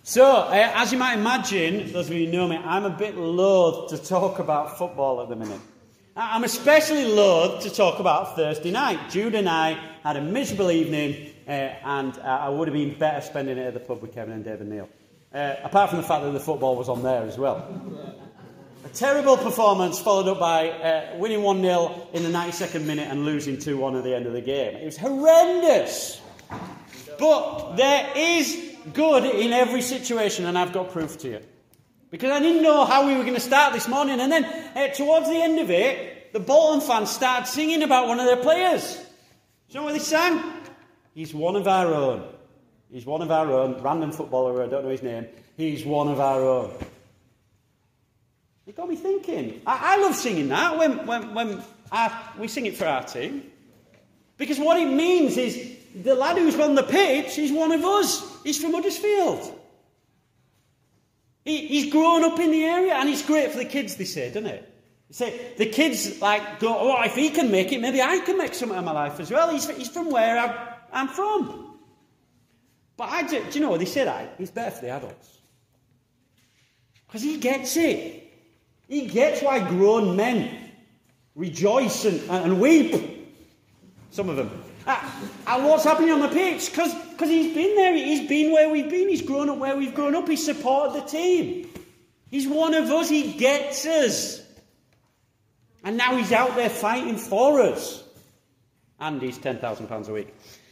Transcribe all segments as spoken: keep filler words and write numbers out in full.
So, uh, as you might imagine, those of you who know me, I'm a bit loath to talk about football at the minute. I'm especially loath to talk about Thursday night. Jude and I had a miserable evening, uh, and uh, I would have been better spending it at the pub with Kevin and David Neal. Uh, apart from the fact that the football was on there as well. A terrible performance followed up by uh, winning one nil in the ninety-second minute and losing two one at the end of the game. It was horrendous. But there is good in every situation, and I've got proof to you. Because I didn't know how we were going to start this morning, and then uh, towards the end of it, the Bolton fans started singing about one of their players. Do you know what they sang? He's one of our own. He's one of our own. Random footballer, I don't know his name. He's one of our own. It got me thinking. I, I love singing that when, when, when our, we sing it for our team. Because what it means is the lad who's on the pitch, he's one of us. He's from Huddersfield. He, he's grown up in the area, and it's great for the kids, they say, doesn't it? They say, the kids like go, oh, if he can make it, maybe I can make something of my life as well. He's, he's from where I'm, I'm from. But I do, do you know what they say that? He's better for the adults. Because he gets it. He gets why grown men rejoice and, and weep. Some of them. Uh, and what's happening on the pitch? Because he's been there. He's been where we've been. He's grown up where we've grown up. He's supported the team. He's one of us. He gets us. And now he's out there fighting for us. And he's ten thousand pounds a week.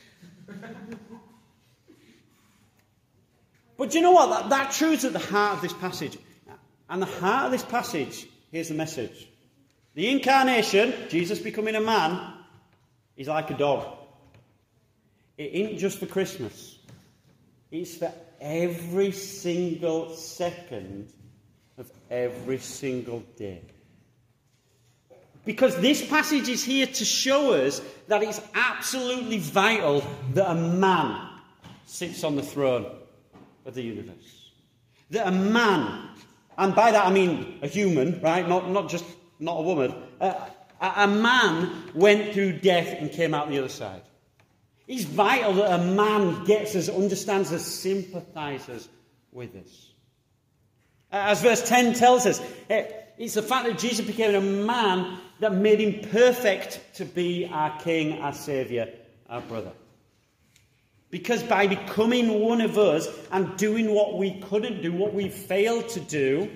But do you know what? That, that truth's at the heart of this passage. And the heart of this passage, here's the message. The incarnation, Jesus becoming a man, is like a dog. It ain't just for Christmas. It's for every single second of every single day. Because this passage is here to show us that it's absolutely vital that a man sits on the throne of the universe. That a man, and by that I mean a human, right? Not, not just, not a woman. Uh, a, a man went through death and came out the other side. It's vital that a man gets us, understands us, sympathises with us. As verse ten tells us, it's the fact that Jesus became a man that made him perfect to be our King, our Saviour, our brother. Because by becoming one of us and doing what we couldn't do, what we failed to do,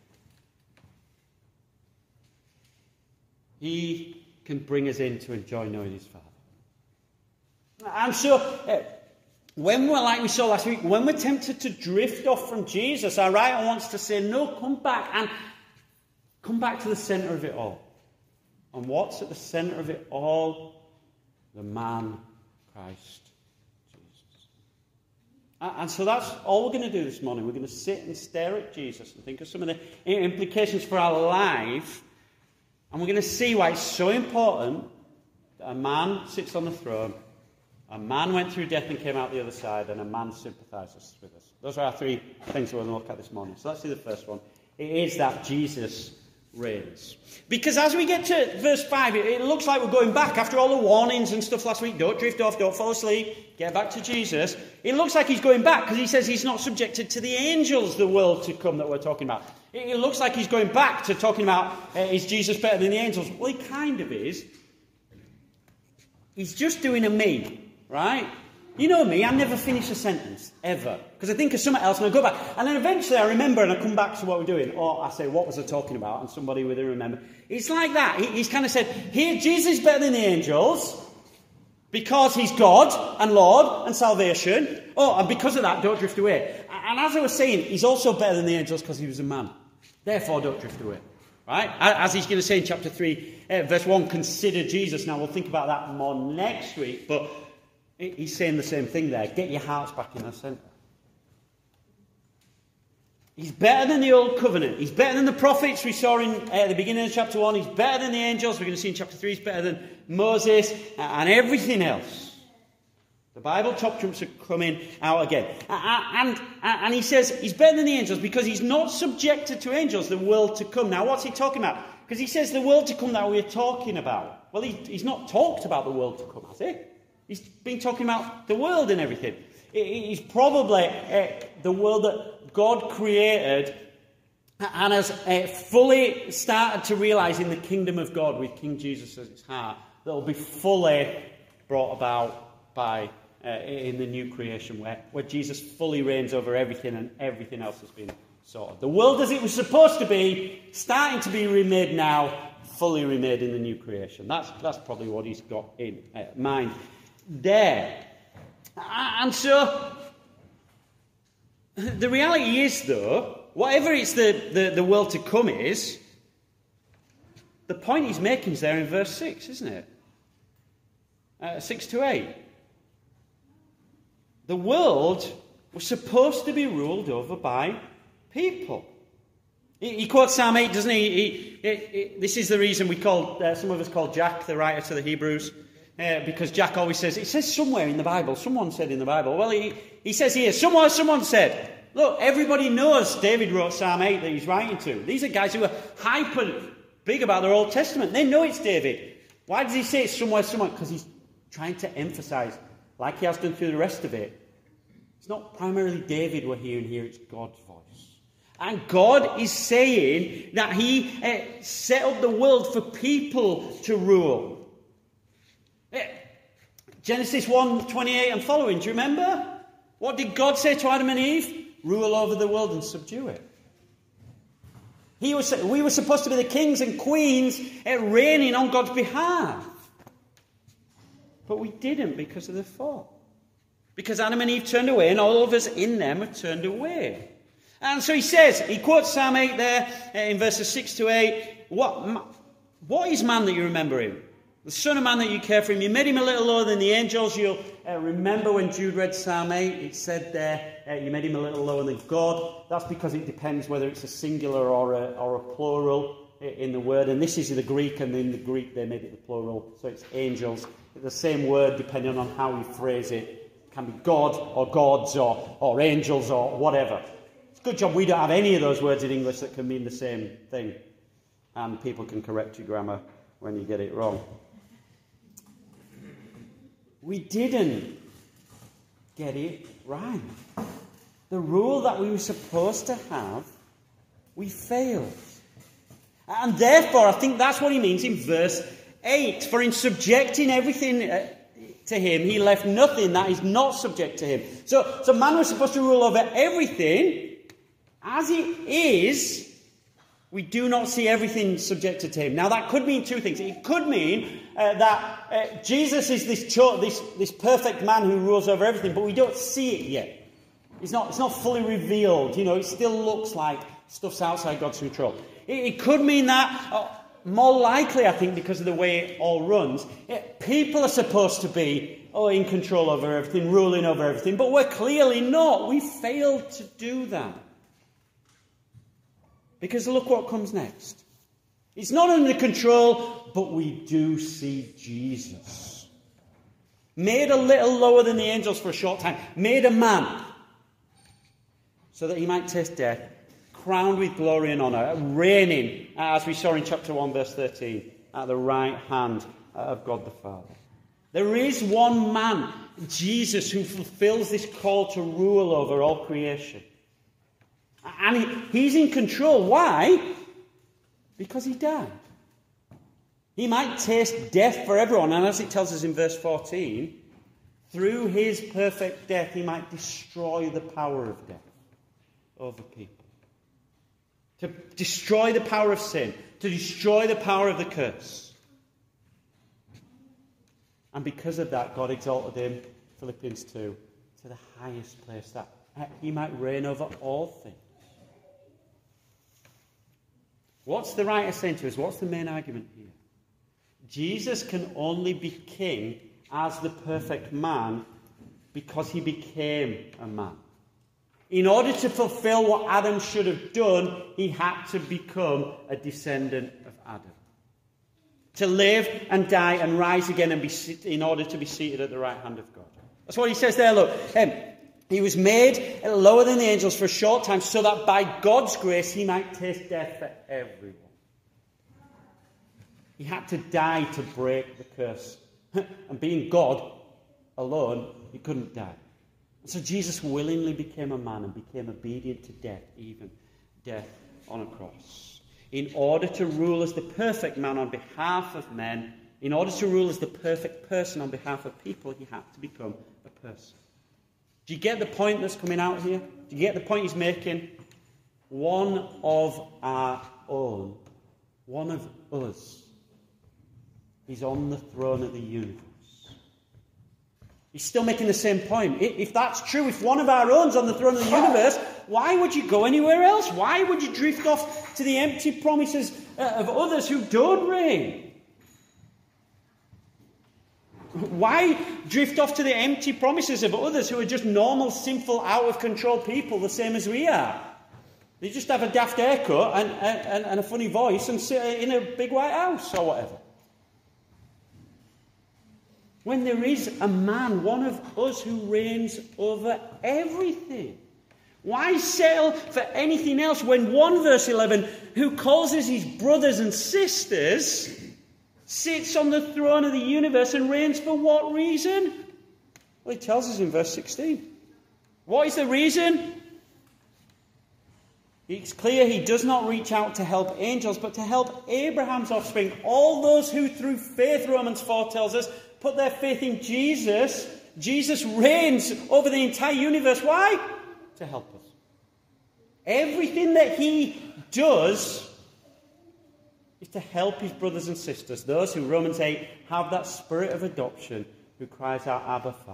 he can bring us in to enjoy knowing his Father. And so, uh, when we're, like we saw last week, when we're tempted to drift off from Jesus, our writer wants to say, no, come back and come back to the centre of it all. And what's at the centre of it all? The man, Christ Jesus. And so that's all we're going to do this morning. We're going to sit and stare at Jesus and think of some of the implications for our life. And we're going to see why it's so important that a man sits on the throne, a man went through death and came out the other side, and a man sympathises with us. Those are our three things we're going to look at this morning. So let's see the first one. It is that Jesus reigns. Because as we get to verse five, it, it looks like we're going back. After all the warnings and stuff last week, don't drift off, don't fall asleep, get back to Jesus. It looks like he's going back because he says he's not subjected to the angels, the world to come that we're talking about. It, it looks like he's going back to talking about, uh, is Jesus better than the angels? Well, he kind of is. He's just doing a me. Right? You know me, I never finish a sentence, ever. Because I think of something else and I go back. And then eventually I remember and I come back to what we're doing. Or I say, what was I talking about? And somebody will remember. It's like that. He, he's kind of said, here, Jesus is better than the angels because he's God and Lord and salvation. Oh, and because of that, don't drift away. And as I was saying, he's also better than the angels because he was a man. Therefore, don't drift away. Right? As he's going to say in chapter three, uh, verse one, consider Jesus. Now, we'll think about that more next week. But he's saying the same thing there. Get your hearts back in the centre. He's better than the old covenant. He's better than the prophets we saw in uh, the beginning of chapter one. He's better than the angels. We're going to see in chapter three. He's better than Moses and everything else. The Bible top trumps are coming out again. And, and, and he says he's better than the angels because he's not subjected to angels, the world to come. Now, what's he talking about? Because he says the world to come that we're talking about. Well, he, he's not talked about the world to come, has he? He's been talking about the world and everything. It's probably uh, the world that God created and has uh, fully started to realize in the kingdom of God with King Jesus at its heart, that will be fully brought about by uh, in the new creation where, where Jesus fully reigns over everything and everything else has been sorted. The world as it was supposed to be, starting to be remade now, fully remade in the new creation. That's, that's probably what he's got in uh, mind there. And so, the reality is, though, whatever it's the, the, the world to come is, the point he's making is there in verse six, isn't it? Uh, six to eight. The world was supposed to be ruled over by people. He, he quotes Psalm eight, doesn't he? he, he, he this is the reason we call, uh, some of us call Jack the writer to the Hebrews. Uh, because Jack always says, it says somewhere in the Bible, someone said in the Bible. Well, he, he says here, someone, someone said. Look, everybody knows David wrote Psalm eight that he's writing to. These are guys who are hyper big about their Old Testament. They know it's David. Why does he say it's somewhere, someone? Because he's trying to emphasize, like he has done through the rest of it, it's not primarily David we're hearing here, it's God's voice. And God is saying that he uh, set up the world for people to rule. Genesis one twenty-eight and following, do you remember? What did God say to Adam and Eve? Rule over the world and subdue it. He was, we were supposed to be the kings and queens reigning on God's behalf. But we didn't because of the fall. Because Adam and Eve turned away and all of us in them have turned away. And so he says, he quotes Psalm eight there in verses six to eight. What, what is man that you remember him? The Son of Man that you care for him. You made him a little lower than the angels. You'll uh, remember when Jude read Psalm eight, it said there, uh, you made him a little lower than God. That's because it depends whether it's a singular or a, or a plural in the word. And this is the Greek, and in the Greek they made it the plural. So it's angels. The same word, depending on how you phrase it. It can be God or gods or, or angels or whatever. It's a good job we don't have any of those words in English that can mean the same thing. And people can correct your grammar when you get it wrong. We didn't get it right. The rule that we were supposed to have, we failed. And therefore, I think that's what he means in verse eight. For in subjecting everything to him, he left nothing that is not subject to him. So, so man was supposed to rule over everything. As it is, we do not see everything subjected to him. Now, that could mean two things. It could mean uh, that uh, Jesus is this, cho- this this perfect man who rules over everything, but we don't see it yet. It's not, it's not fully revealed. You know, it still looks like stuff's outside God's control. It, it could mean that, uh, more likely, I think, because of the way it all runs, it, people are supposed to be oh, in control over everything, ruling over everything, but we're clearly not. We failed to do that. Because look what comes next. It's not under control, but we do see Jesus. Made a little lower than the angels for a short time. Made a man. So that he might taste death. Crowned with glory and honour. Reigning, as we saw in chapter one, verse thirteen. At the right hand of God the Father. There is one man, Jesus, who fulfills this call to rule over all creation. And he, he's in control. Why? Because he died. He might taste death for everyone. And as it tells us in verse fourteen, through his perfect death, he might destroy the power of death over people. To destroy the power of sin. To destroy the power of the curse. And because of that, God exalted him, Philippians two, to the highest place, that he might reign over all things. What's the writer saying to us? What's the main argument here? Jesus can only be king as the perfect man because he became a man. In order to fulfill what Adam should have done, he had to become a descendant of Adam. To live and die and rise again and be in order to be seated at the right hand of God. That's what he says there, look. Um, he was made lower than the angels for a short time so that by God's grace he might taste death for everyone. He had to die to break the curse. And being God alone, he couldn't die. So Jesus willingly became a man and became obedient to death, even death on a cross. In order to rule as the perfect man on behalf of men, in order to rule as the perfect person on behalf of people, he had to become a person. Do you get the point that's coming out here? Do you get the point he's making? One of our own, one of us, is on the throne of the universe. He's still making the same point. If that's true, if one of our own's on the throne of the universe, why would you go anywhere else? Why would you drift off to the empty promises of others who don't reign? Why drift off to the empty promises of others who are just normal, sinful, out-of-control people, the same as we are? They just have a daft haircut and, and, and a funny voice and sit in a big white house or whatever. When there is a man, one of us, who reigns over everything. Why settle for anything else when one, verse eleven, who calls us his brothers and sisters, sits on the throne of the universe and reigns for what reason? Well, he tells us in verse sixteen. What is the reason? It's clear he does not reach out to help angels, but to help Abraham's offspring. All those who through faith, Romans four tells us, put their faith in Jesus. Jesus reigns over the entire universe. Why? To help us. Everything that he does is to help his brothers and sisters, those who, Romans eight, have that spirit of adoption, who cries out, Abba, Father.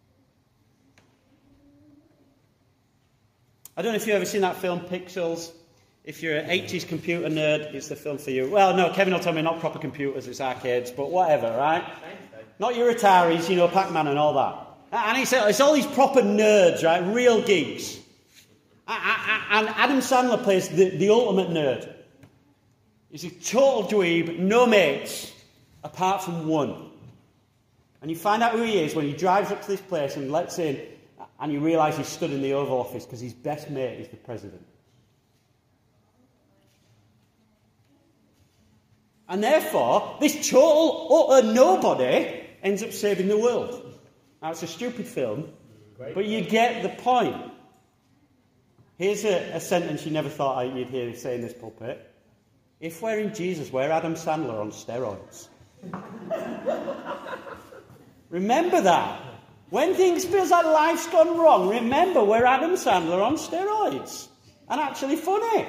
I don't know if you've ever seen that film, Pixels. If you're an eighties computer nerd, it's the film for you. Well, no, Kevin will tell me not proper computers, it's arcades, but whatever, right? Not your Ataris, you know, Pac-Man and all that. And it's, it's all these proper nerds, right? Real geeks. And Adam Sandler plays the, the ultimate nerd. He's a total dweeb, no mates, apart from one. And you find out who he is when he drives up to this place and lets in, and you realise he's stood in the Oval Office because his best mate is the president. And therefore, this total, utter nobody ends up saving the world. Now, it's a stupid film, but you get the point. Here's a, a sentence you never thought you'd hear say in this pulpit. If we're in Jesus, we're Adam Sandler on steroids. Remember that. When things feels like life's gone wrong, remember we're Adam Sandler on steroids. And actually funny.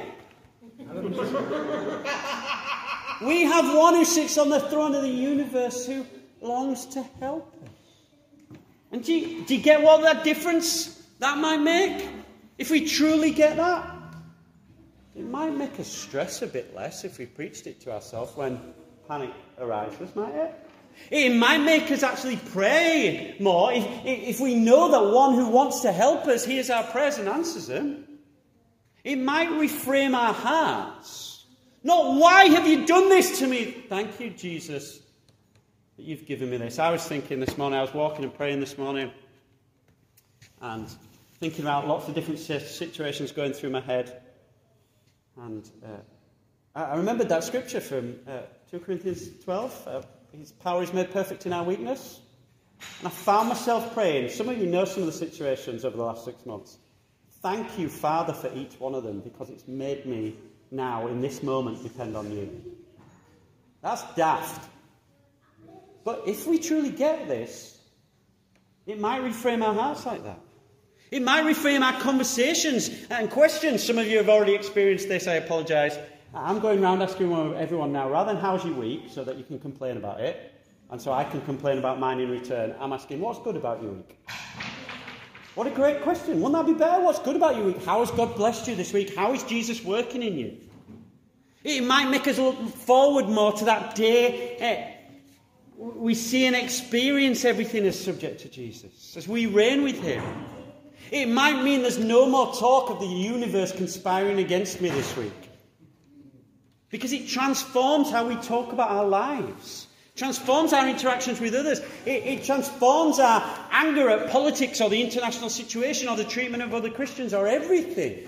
We have one who sits on the throne of the universe who longs to help us. And do you, do you get what that difference that might make? If we truly get that, it might make us stress a bit less if we preached it to ourselves when panic arises, might it? It might make us actually pray more if, if we know that one who wants to help us hears our prayers and answers them. It might reframe our hearts. Not, why have you done this to me? Thank you, Jesus, that you've given me this. I was thinking this morning, I was walking and praying this morning and thinking about lots of different situations going through my head. And uh, I remembered that scripture from uh, two Corinthians twelve. Uh, His power is made perfect in our weakness. And I found myself praying. Some of you know some of the situations over the last six months. Thank you, Father, for each one of them, because it's made me now, in this moment, depend on you. That's daft. But if we truly get this, it might reframe our hearts like that. It might reframe our conversations and questions. Some of you have already experienced this. I apologise. I'm going around asking everyone now, rather than how's your week, so that you can complain about it, and so I can complain about mine in return, I'm asking, what's good about your week? What a great question. Wouldn't that be better? What's good about your week? How has God blessed you this week? How is Jesus working in you? It might make us look forward more to that day eh, we see and experience everything as subject to Jesus, as we reign with him. It might mean there's no more talk of the universe conspiring against me this week. Because it transforms how we talk about our lives. Transforms our interactions with others. It, it transforms our anger at politics or the international situation or the treatment of other Christians or everything.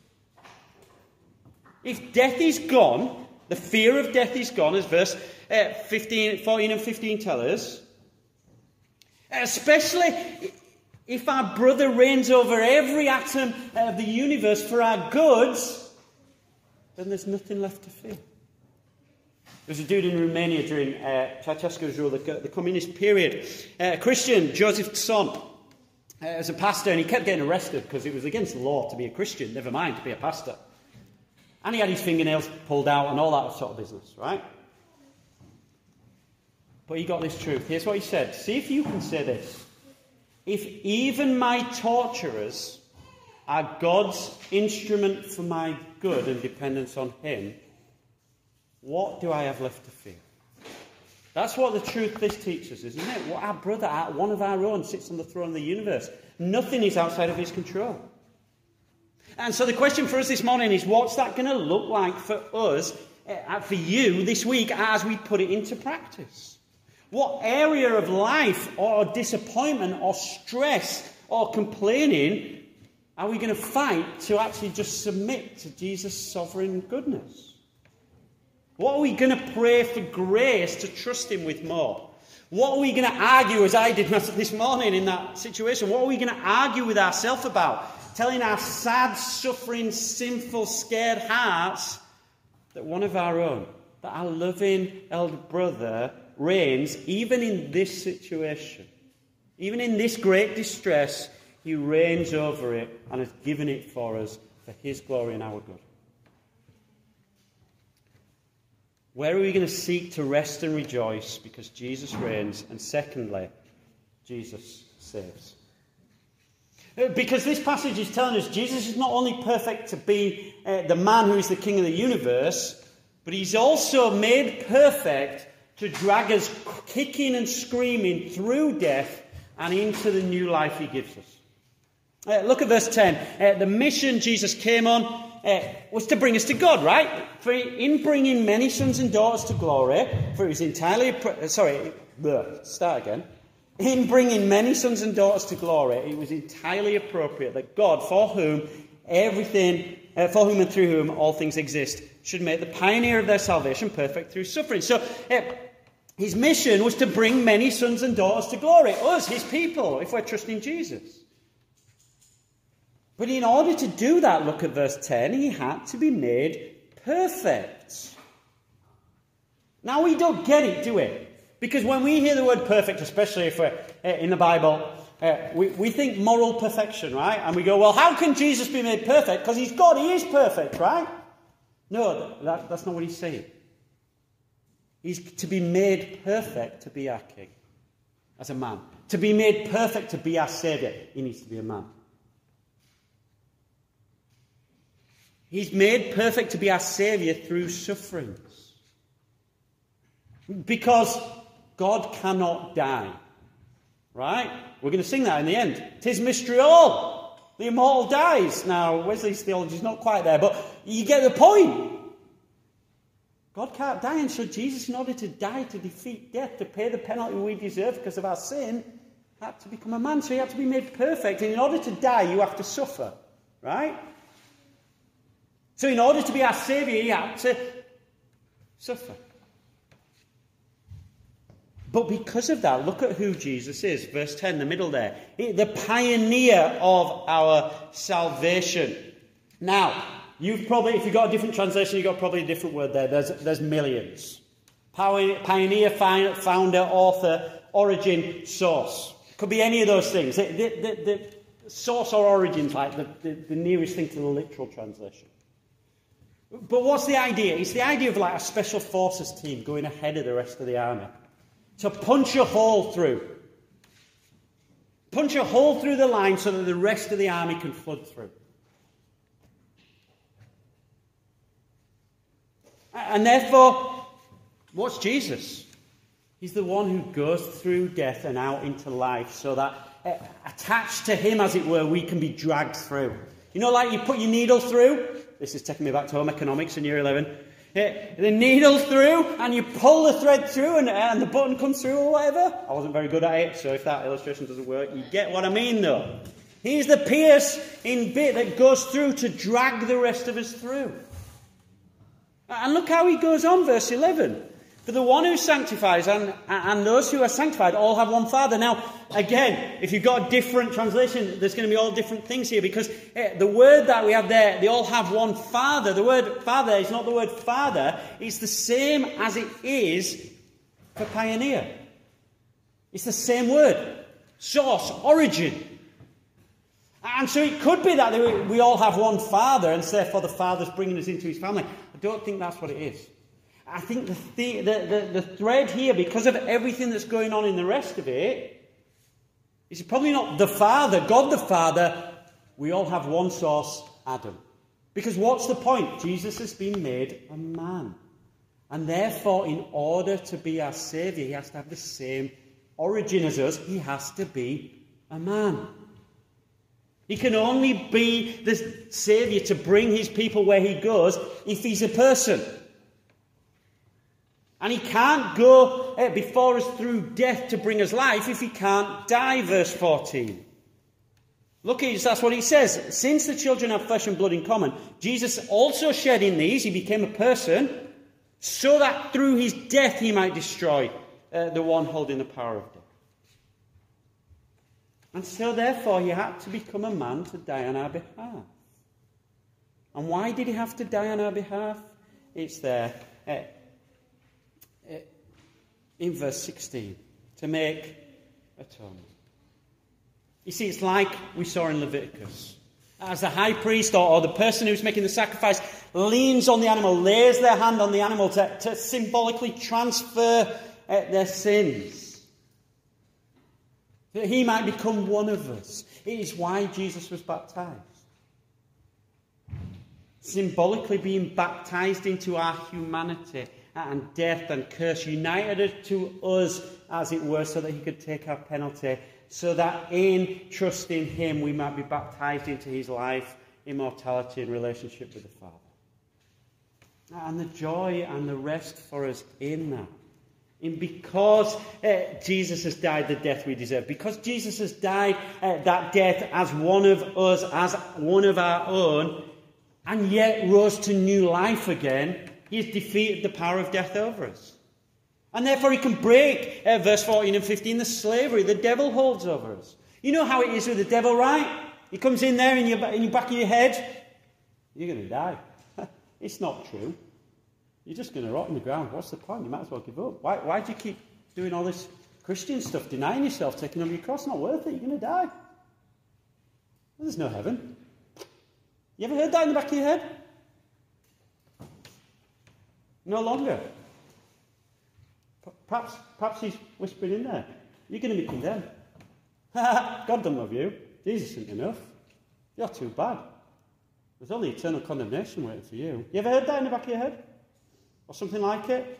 If death is gone, the fear of death is gone, as verse uh, fifteen, fourteen and fifteen tell us, especially if our brother reigns over every atom of the universe for our goods, then there's nothing left to fear. There was a dude in Romania during uh, Ceausescu's rule, the, the communist period, uh, a Christian, Joseph Tson, uh, as a pastor, and he kept getting arrested because it was against the law to be a Christian, never mind to be a pastor. And he had his fingernails pulled out and all that sort of business, right? But he got this truth. Here's what he said. See if you can say this. If even my torturers are God's instrument for my good and dependence on him, what do I have left to fear? That's what the truth this teaches, isn't it? What our brother, one of our own, sits on the throne of the universe. Nothing is outside of his control. And so the question for us this morning is, what's that going to look like for us, uh, for you this week, as we put it into practice? What area of life or disappointment or stress or complaining are we going to fight to actually just submit to Jesus' sovereign goodness? What are we going to pray for grace to trust him with more? What are we going to argue, as I did this morning in that situation? What are we going to argue with ourselves about? Telling our sad, suffering, sinful, scared hearts that one of our own, that our loving elder brother reigns even in this situation. Even in this great distress, he reigns over it and has given it for us for his glory and our good. Where are we going to seek to rest and rejoice because Jesus reigns? And secondly, Jesus saves. Because this passage is telling us Jesus is not only perfect to be uh, the man who is the king of the universe, but he's also made perfect to drag us kicking and screaming through death and into the new life he gives us. Uh, look at verse ten. Uh, the mission Jesus came on uh, was to bring us to God, right? For in bringing many sons and daughters to glory, for it was entirely... Uh, sorry, bleh, start again. In bringing many sons and daughters to glory, it was entirely appropriate that God, for whom everything, uh, for whom and through whom all things exist, should make the pioneer of their salvation perfect through suffering. So uh, his mission was to bring many sons and daughters to glory. Us, his people, if we're trusting Jesus. But in order to do that, look at verse ten, he had to be made perfect. Now we don't get it, do we? Because when we hear the word perfect, especially if we're uh, in the Bible, uh, we, we think moral perfection, right? And we go, well, how can Jesus be made perfect? Because he's God, he is perfect, right? No, that, that's not what he's saying. He's to be made perfect to be our king, as a man. To be made perfect to be our saviour, he needs to be a man. He's made perfect to be our saviour through sufferings. Because God cannot die. Right? We're going to sing that in the end. 'Tis mystery all. The immortal dies. Now, Wesley's theology is not quite there, but you get the point. God can't die, and so Jesus, in order to die, to defeat death, to pay the penalty we deserve because of our sin, had to become a man. So he had to be made perfect. And in order to die, you have to suffer. Right? So in order to be our saviour, he had to suffer. But because of that, look at who Jesus is. Verse ten, the middle there. The pioneer of our salvation. Now, you've probably, if you've got a different translation, you've got probably a different word there. There's, there's millions. Pioneer, founder, author, origin, source. Could be any of those things. The, the, the, the source or origin is like the, the, the nearest thing to the literal translation. But what's the idea? It's the idea of like a special forces team going ahead of the rest of the army. To punch a hole through. Punch a hole through the line so that the rest of the army can flood through. And therefore, what's Jesus? He's the one who goes through death and out into life so that uh, attached to him, as it were, we can be dragged through. You know, like you put your needle through. This is taking me back to home economics in year eleven. The needle through, and you pull the thread through, and, and the button comes through or whatever. I wasn't very good at it, so if that illustration doesn't work, you get what I mean, though. He's the pierce in bit that goes through to drag the rest of us through. And look how he goes on, verse eleven. For the one who sanctifies and, and those who are sanctified all have one Father. Now, again, if you've got a different translation, there's going to be all different things here, because eh, the word that we have there, they all have one Father. The word Father is not the word Father. It's the same as it is for pioneer. It's the same word. Source, origin. And so it could be that we all have one Father, and therefore the Father's bringing us into his family. I don't think that's what it is. I think the, the, the, the thread here, because of everything that's going on in the rest of it, is probably not the Father, God the Father. We all have one source, Adam. Because what's the point? Jesus has been made a man. And therefore, in order to be our Saviour, he has to have the same origin as us. He has to be a man. He can only be the Saviour to bring his people where he goes if he's a person. And he can't go before us through death to bring us life if he can't die, verse fourteen. Look, that's what he says. Since the children have flesh and blood in common, Jesus also shed in these, he became a person, so that through his death he might destroy uh, the one holding the power of death. And so therefore he had to become a man to die on our behalf. And why did he have to die on our behalf? It's there. Uh, In verse sixteen, to make atonement. You see, it's like we saw in Leviticus. As the high priest or, or the person who's making the sacrifice leans on the animal, lays their hand on the animal to, to symbolically transfer uh, their sins, that he might become one of us. It is why Jesus was baptized. Symbolically being baptized into our humanity and death and curse, united to us, as it were, so that he could take our penalty, so that in trusting him we might be baptized into his life, immortality, and relationship with the Father. And the joy and the rest for us in that. In because uh, Jesus has died the death we deserve, because Jesus has died uh, that death as one of us, as one of our own, and yet rose to new life again, he has defeated the power of death over us. And therefore he can break, uh, verse fourteen and fifteen, the slavery the devil holds over us. You know how it is with the devil, right? He comes in there in your, in your back of your head. You're going to die. It's not true. You're just going to rot in the ground. What's the point? You might as well give up. Why, why do you keep doing all this Christian stuff, denying yourself, taking up your cross? Not worth it. You're going to die. There's no heaven. You ever heard that in the back of your head? No longer. Perhaps, perhaps he's whispering in there. You're going to be condemned. God doesn't love you. Jesus isn't enough. You're too bad. There's only eternal condemnation waiting for you. You ever heard that in the back of your head? Or something like it?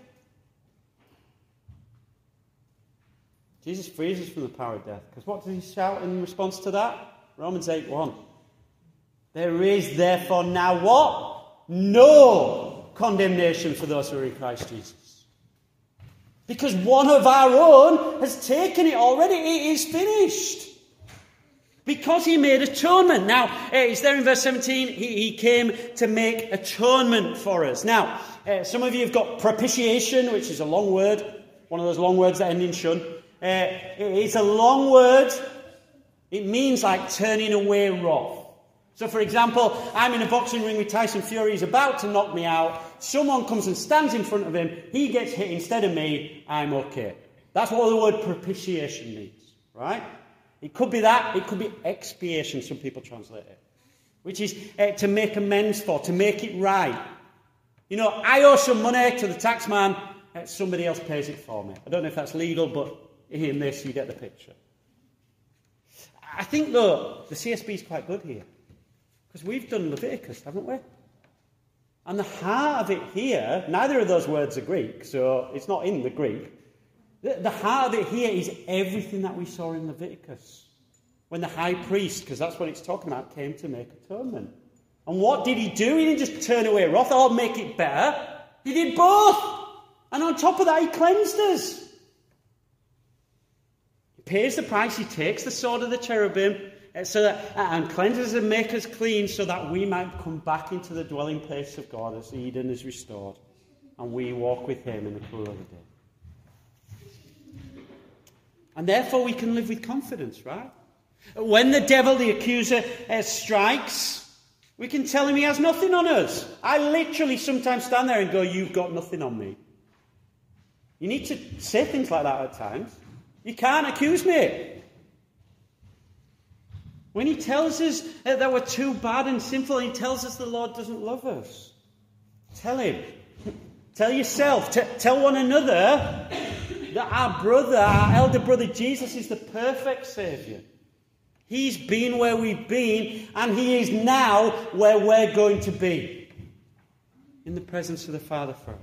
Jesus frees us from the power of death. Because what does he shout in response to that? Romans eight one. There is therefore now what? No condemnation for those who are in Christ Jesus. Because one of our own has taken it already. It is finished. Because he made atonement. Now, it's there in verse seventeen. He, he came to make atonement for us. Now, uh, some of you have got propitiation, which is a long word. One of those long words that end in shun. Uh, it's a long word. It means like turning away wrath. So, for example, I'm in a boxing ring with Tyson Fury. He's about to knock me out. Someone comes and stands in front of him. He gets hit instead of me. I'm okay. That's what the word propitiation means, right? It could be that. It could be expiation, some people translate it, which is uh, to make amends for, to make it right. You know, I owe some money to the tax man. Uh, somebody else pays it for me. I don't know if that's legal, but in this you get the picture. I think, though, the C S B is quite good here. Because we've done Leviticus, haven't we? And the heart of it here, neither of those words are Greek, so it's not in the Greek. The, the heart of it here is everything that we saw in Leviticus. When the high priest, because that's what it's talking about, came to make atonement. And what did he do? He didn't just turn away wrath or make it better. He did both. And on top of that, he cleansed us. He pays the price. He takes the sword of the cherubim, so that, and cleanses and makes us clean so that we might come back into the dwelling place of God as Eden is restored. and we walk with him in the cool of the day. And therefore we can live with confidence, right? When the devil, the accuser, uh, strikes, we can tell him he has nothing on us. I literally sometimes stand there and go, you've got nothing on me. You need to say things like that at times. You can't accuse me. When he tells us uh, that we're too bad and sinful, he tells us the Lord doesn't love us. Tell him. Tell yourself. T- tell one another that our brother, our elder brother Jesus, is the perfect Saviour. He's been where we've been, and he is now where we're going to be. In the presence of the Father forever.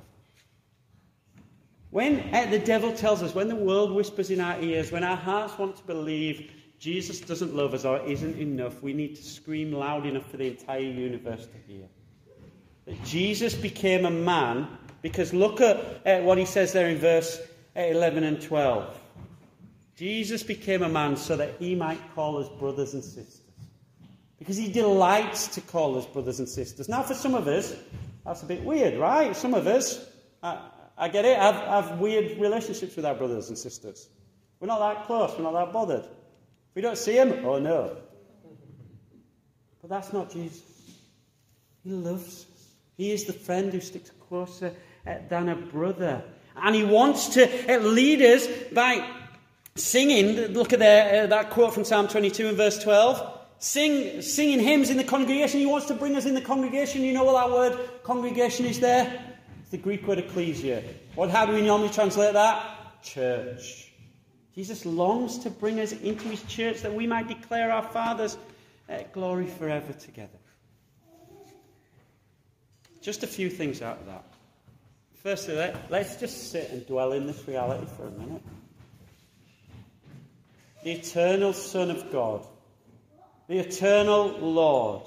When uh, the devil tells us, when the world whispers in our ears, when our hearts want to believe Jesus doesn't love us or isn't enough, we need to scream loud enough for the entire universe to hear. That Jesus became a man, because look at uh, what he says there in verse uh, eleven and twelve. Jesus became a man so that he might call us brothers and sisters. Because he delights to call us brothers and sisters. Now for some of us, that's a bit weird, right? Some of us, I, I get it, have, have weird relationships with our brothers and sisters. We're not that close, we're not that bothered. If we don't see him, oh no. But that's not Jesus. He loves us. He is the friend who sticks closer than a brother. And he wants to lead us by singing. Look at the, uh, that quote from Psalm twenty-two and verse twelve. Sing, singing hymns in the congregation. He wants to bring us in the congregation. You know what that word congregation is there? It's the Greek word ecclesia. What, how do we normally translate that? Church. Jesus longs to bring us into his church that we might declare our Father's uh, glory forever together. Just a few things out of that. Firstly, let, let's just sit and dwell in this reality for a minute. The eternal Son of God, the eternal Lord,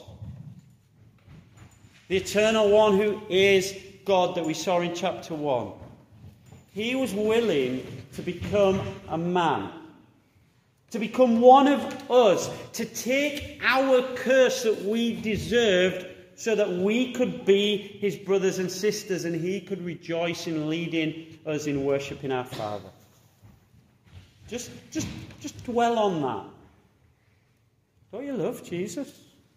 the eternal one who is God that we saw in chapter one. He was willing to become a man, to become one of us, to take our curse that we deserved so that we could be his brothers and sisters and he could rejoice in leading us in worshipping our Father. Just, just, just dwell on that. Don't you love Jesus?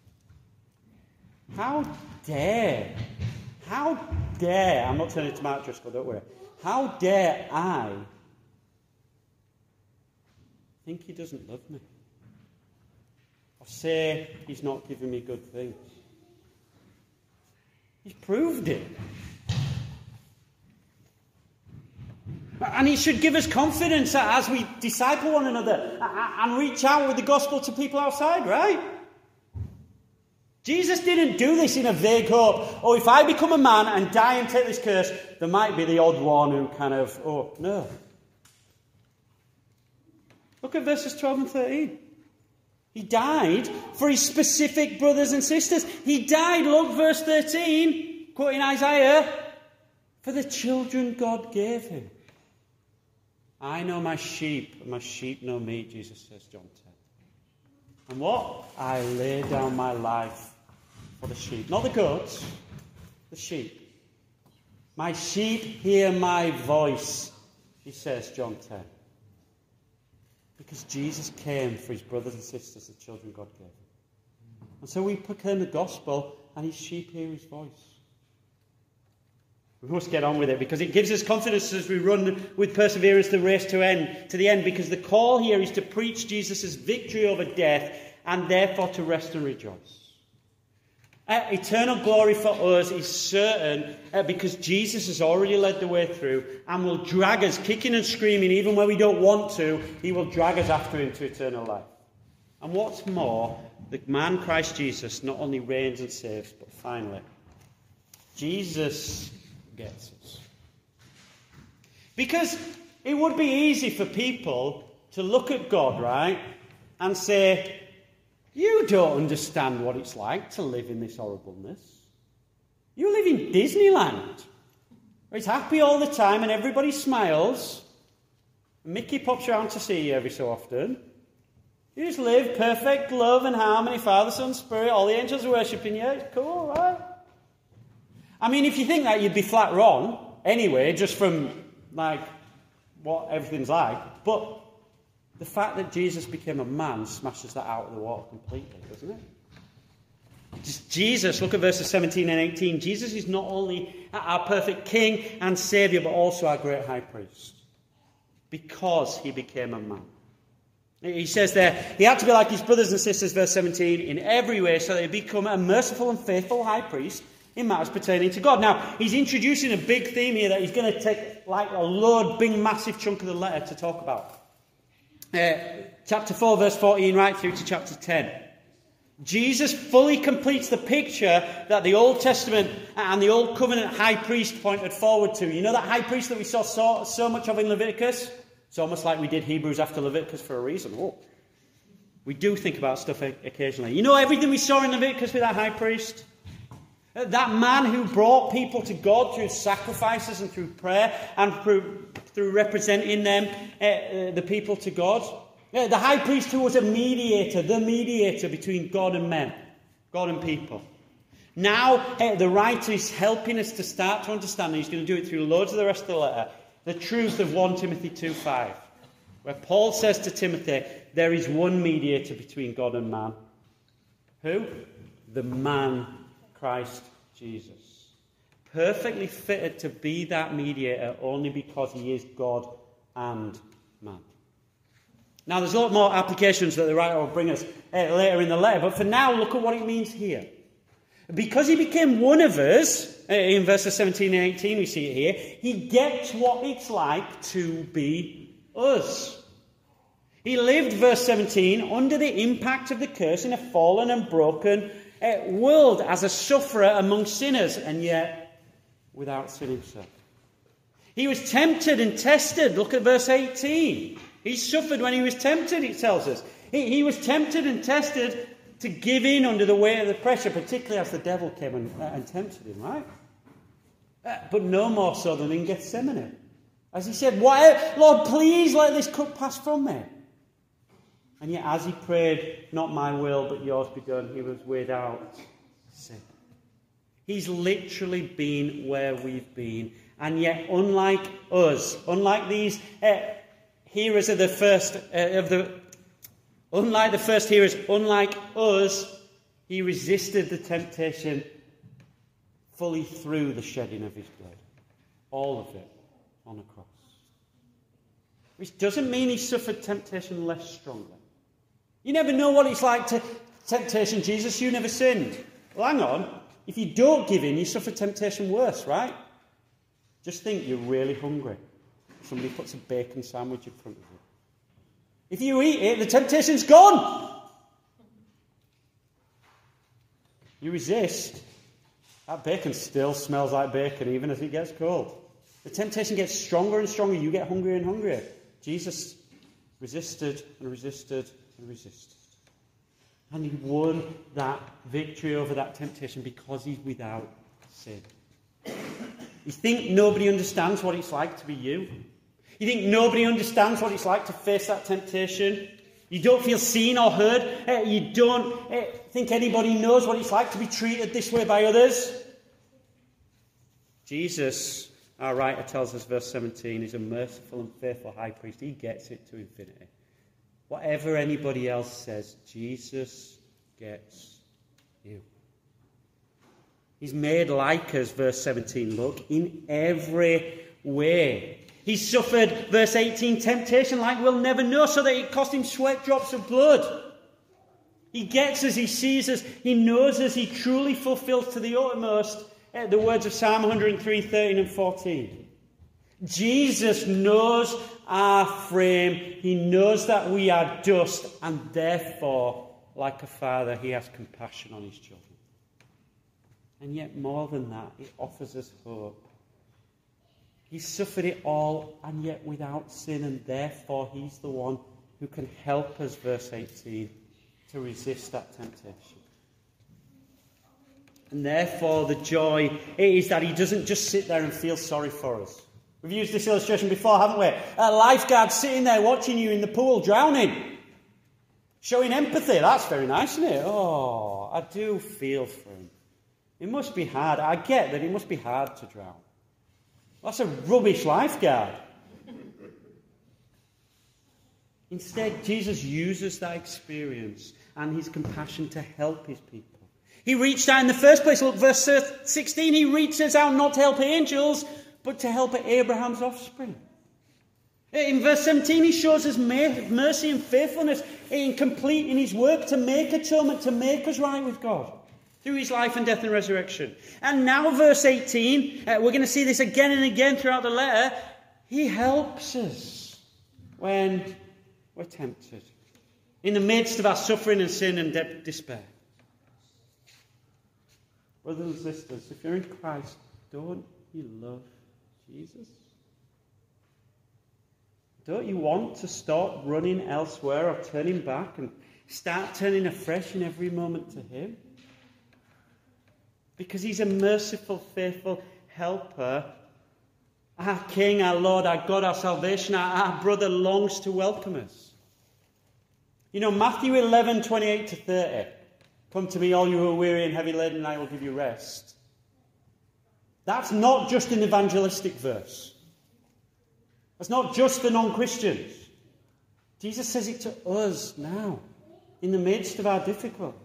How dare, how dare, I'm not turning to Mark Driscoll, don't worry. How dare I think he doesn't love me? Or say he's not giving me good things? He's proved it. And it should give us confidence as we disciple one another and reach out with the gospel to people outside, right? Jesus didn't do this in a vague hope. Oh, if I become a man and die and take this curse, there might be the odd one who kind of, oh, no. Look at verses twelve and thirteen. He died for his specific brothers and sisters. He died, look, verse thirteen, quoting Isaiah, for the children God gave him. I know my sheep, and my sheep know me, Jesus says, John ten. And what? I lay down my life for the sheep. Not the goats, the sheep. My sheep hear my voice, he says, John ten. Because Jesus came for his brothers and sisters, the children God gave him. And so we proclaim the gospel, and his sheep hear his voice. We must get on with it, because it gives us confidence as we run with perseverance the race to end, to the end, because the call here is to preach Jesus' victory over death, and therefore to rest and rejoice. Uh, eternal glory for us is certain uh, because Jesus has already led the way through and will drag us, kicking and screaming, even when we don't want to. He will drag us after him to eternal life. And what's more, the man Christ Jesus not only reigns and saves, but finally, Jesus gets us. Because it would be easy for people to look at God, right, and say, you don't understand what it's like to live in this horribleness. You live in Disneyland, where it's happy all the time and everybody smiles. And Mickey pops around to see you every so often. You just live perfect love and harmony, Father, Son, Spirit. All the angels are worshipping you. It's cool, right? I mean, if you think that, you'd be flat wrong. anyway, just from, like, what everything's like. But the fact that Jesus became a man smashes that out of the water completely, doesn't it? Just Jesus, look at verses seventeen and eighteen. Jesus is not only our perfect King and Saviour, but also our great high priest. Because he became a man. He says there, he had to be like his brothers and sisters, verse seventeen, in every way, so that he become a merciful and faithful high priest in matters pertaining to God. Now, he's introducing a big theme here that he's going to take like a load, big, massive chunk of the letter to talk about. Uh, chapter four, verse fourteen, right through to chapter ten. Jesus fully completes the picture that the Old Testament and the Old Covenant high priest pointed forward to. You know that high priest that we saw so, so much of in Leviticus? It's almost like we did Hebrews after Leviticus for a reason. Oh, we do think about stuff occasionally. You know everything we saw in Leviticus with that high priest? That man who brought people to God through sacrifices and through prayer and through, through representing them, uh, uh, the people to God. Uh, the high priest who was a mediator, the mediator between God and men, God and people. Now uh, the writer is helping us to start to understand, and he's going to do it through loads of the rest of the letter, the truth of First Timothy two five, where Paul says to Timothy, there is one mediator between God and man. Who? The man Christ Jesus. Perfectly fitted to be that mediator only because he is God and man. Now there's a lot more applications that the writer will bring us uh, later in the letter, but for now look at what it means here. Because he became one of us, uh, in verses seventeen and eighteen we see it here, he gets what it's like to be us. He lived, verse seventeen, under the impact of the curse in a fallen and broken uh, world as a sufferer among sinners, and yet without sin himself. He was tempted and tested. Look at verse eighteen. He suffered when he was tempted, it tells us. He, he was tempted and tested to give in under the weight of the pressure, particularly as the devil came and, uh, and tempted him, right? Uh, but no more so than in Gethsemane. As he said, Why, Lord, please let this cup pass from me. And yet as he prayed, not my will, but yours be done, he was without sin. He's literally been where we've been. And yet, unlike us, unlike these uh, hearers of the first, uh, of the, unlike the first hearers, unlike us, he resisted the temptation fully through the shedding of his blood. All of it on a cross. Which doesn't mean he suffered temptation less strongly. You never know what it's like to temptation, Jesus. You never sinned. Well, hang on. If you don't give in, you suffer temptation worse, right? Just think you're really hungry. Somebody puts a bacon sandwich in front of you. If you eat it, the temptation's gone. You resist. That bacon still smells like bacon even as it gets cold. The temptation gets stronger and stronger. You get hungrier and hungrier. Jesus resisted and resisted and resisted. And he won that victory over that temptation because he's without sin. You think nobody understands what it's like to be you? You think nobody understands what it's like to face that temptation? You don't feel seen or heard? Uh, you don't uh, think anybody knows what it's like to be treated this way by others? Jesus, our writer tells us, verse seventeen, is a merciful and faithful high priest. He gets it to infinity. Whatever anybody else says, Jesus gets you. He's made like us, verse seventeen, look, in every way. He suffered, verse eighteen, temptation like we'll never know, so that it cost him sweat drops of blood. He gets us, he sees us, he knows us, he truly fulfills to the uttermost uh, the words of Psalm one oh three, thirteen and fourteen. Jesus knows our frame. He knows that we are dust, and therefore, like a father, he has compassion on his children. And yet, more than that, he offers us hope. He suffered it all, and yet without sin, and therefore he's the one who can help us, verse eighteen, to resist that temptation. And therefore the joy is that he doesn't just sit there and feel sorry for us. We've used this illustration before, haven't we? A lifeguard sitting there watching you in the pool drowning. Showing empathy. That's very nice, isn't it? Oh, I do feel for him. It must be hard. I get that it must be hard to drown. That's a rubbish lifeguard. Instead, Jesus uses that experience and his compassion to help his people. He reached out in the first place. Look, verse sixteen, he reaches out not to help angels, but to help Abraham's offspring. In verse seventeen, he shows his mercy and faithfulness in completing his work to make atonement, to make us right with God through his life and death and resurrection. And now verse eighteen, uh, we're going to see this again and again throughout the letter. He helps us when we're tempted, in the midst of our suffering and sin and de- despair. Brothers and sisters, if you're in Christ, don't you love Jesus? Don't you want to stop running elsewhere or turning back and start turning afresh in every moment to him? Because he's a merciful, faithful helper. Our King, our Lord, our God, our salvation, our, our brother longs to welcome us. You know, Matthew eleven, twenty-eight to thirty. Come to me, all you who are weary and heavy laden, and I will give you rest. That's not just an evangelistic verse. That's not just for non-Christians. Jesus says it to us now, in the midst of our difficulties.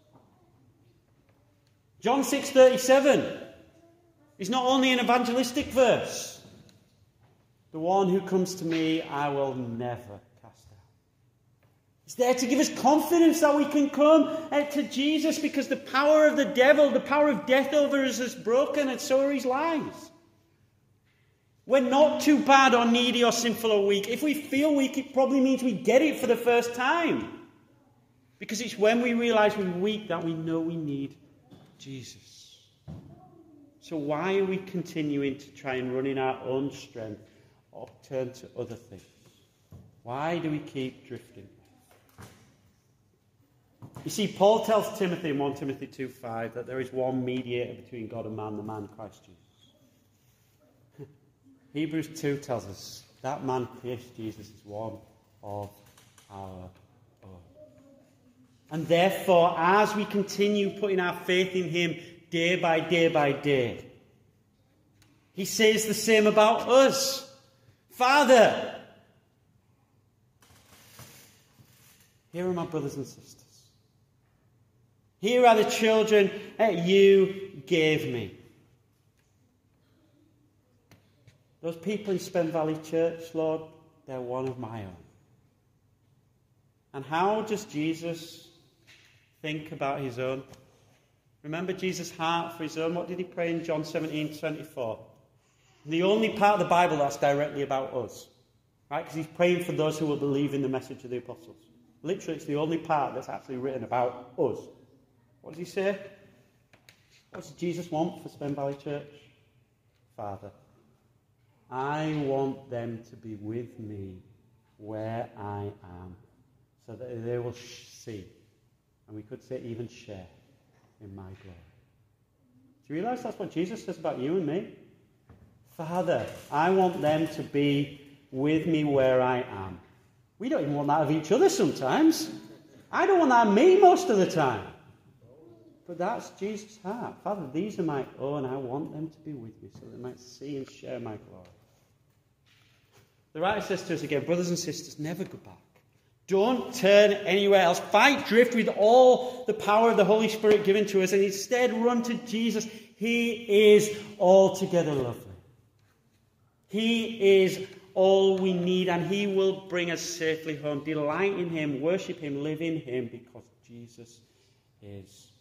John six thirty-seven is not only an evangelistic verse. The one who comes to me, I will never cast out. It's there to give us confidence that we can come to Jesus because the power of the devil, the power of death over us is broken, and so are his lies. We're not too bad or needy or sinful or weak. If we feel weak, it probably means we get it for the first time. Because it's when we realize we're weak that we know we need Jesus. So why are we continuing to try and run in our own strength or turn to other things? Why do we keep drifting? You see, Paul tells Timothy in First Timothy two five that there is one mediator between God and man, the man Christ Jesus. Hebrews two tells us that man, Christ Jesus, is one of our own. And therefore, as we continue putting our faith in him day by day by day, he says the same about us. Father, here are my brothers and sisters. Here are the children that you gave me. Those people in Spen Valley Church, Lord, they're one of my own. And how does Jesus think about his own? Remember Jesus' heart for his own? What did he pray in John seventeen twenty-four? The only part of the Bible that's directly about us. Right? Because he's praying for those who will believe in the message of the apostles. Literally, it's the only part that's actually written about us. What does he say? What does Jesus want for Spen Valley Church? Father, I want them to be with me where I am, so that they will see, and we could say even share, in my glory. Do you realise that's what Jesus says about you and me? Father, I want them to be with me where I am. We don't even want that of each other sometimes. I don't want that of me most of the time. But that's Jesus' heart. Father, these are my own. I want them to be with me so they might see and share my glory. The writer says to us again, brothers and sisters, never go back. Don't turn anywhere else. Fight drift with all the power of the Holy Spirit given to us, and instead run to Jesus. He is altogether lovely. He is all we need, and he will bring us safely home. Delight in him, worship him, live in him, because Jesus is